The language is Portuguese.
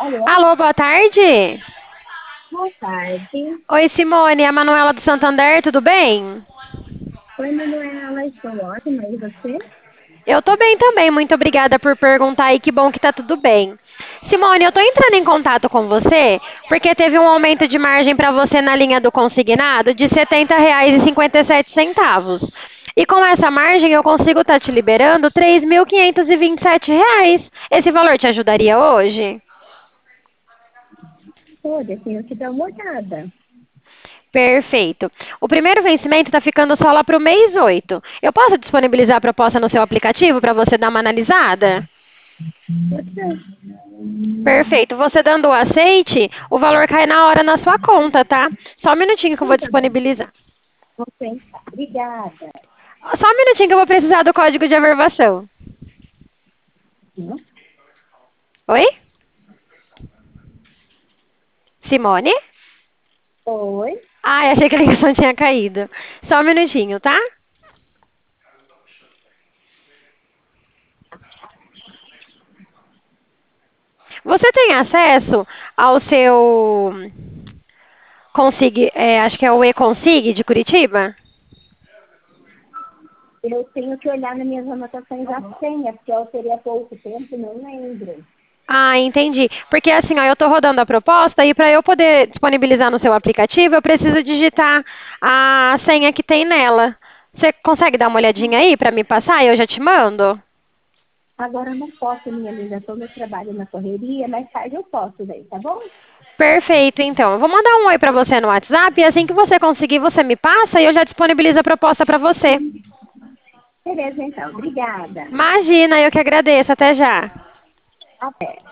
Alô? Alô, boa tarde. Boa tarde. Oi, Simone, é a Manuela do Santander, tudo bem? Oi, Manuela. Estou ótima. E você? Eu tô bem também, muito obrigada por perguntar e que bom que tá tudo bem. Simone, eu tô entrando em contato com você porque teve um aumento de margem para você na linha do consignado de R$ 70,57. E com essa margem eu consigo estar te liberando R$ 3.527. Esse valor te ajudaria hoje? Olha, tenho que dar uma olhada. Perfeito. O primeiro vencimento está ficando só lá para o mês 8. Eu posso disponibilizar a proposta no seu aplicativo para você dar uma analisada? Você? Perfeito. Você dando o aceite, o valor cai na hora na sua conta, tá? Só um minutinho que eu vou Então, tá bom. disponibilizar. Vou pensar. Obrigada. Só um minutinho que eu vou precisar do código de averbação. Hum? Oi? Simone? Oi? Ah, achei que a ligação tinha caído. Só um minutinho, tá? Você tem acesso ao seu Consig, acho que é o E-Consig de Curitiba? Eu tenho que olhar nas minhas anotações a senha, porque eu teria pouco tempo, não lembro. Ah, entendi. Porque assim, ó, eu estou rodando a proposta e para eu poder disponibilizar no seu aplicativo, eu preciso digitar a senha que tem nela. Você consegue dar uma olhadinha aí para me passar e eu já te mando? Agora eu não posso, minha amiga. Estou no trabalho na correria. Mais tarde eu posso daí, tá bom? Perfeito, então. Eu vou mandar um oi para você no WhatsApp e assim que você conseguir, você me passa e eu já disponibilizo a proposta para você. Beleza, então. Obrigada. Imagina, eu que agradeço. Até já. Até.